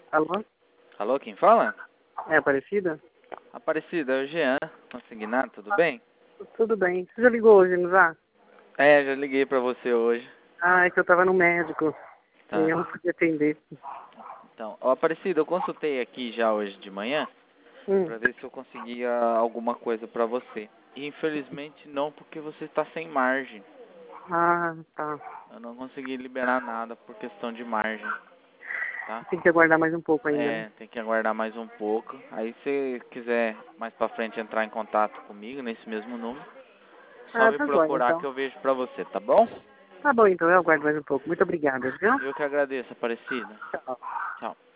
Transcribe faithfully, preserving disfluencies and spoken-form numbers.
Alô? Alô, quem fala? É Aparecida? Aparecida, é o Jean, consignado, tudo bem? Tudo bem. Você já ligou hoje, não já? É, já liguei pra você hoje. Ah, é que eu tava no médico. Tá. E eu não podia atender. Então, ó, Aparecida, eu consultei aqui já hoje de manhã Hum. pra ver se eu conseguia alguma coisa pra você. E infelizmente não, porque você está sem margem. Ah, tá. Eu não consegui liberar nada por questão de margem, tá? Tem que aguardar mais um pouco ainda, né? É, tem que aguardar mais um pouco. Aí se quiser mais pra frente entrar em contato comigo nesse mesmo número, só Ah, me tá joia, procurar então. que eu vejo pra você, tá bom? Tá bom, então. Eu aguardo mais um pouco. Muito obrigada, viu? Eu que agradeço, Aparecida. Tchau. Tchau.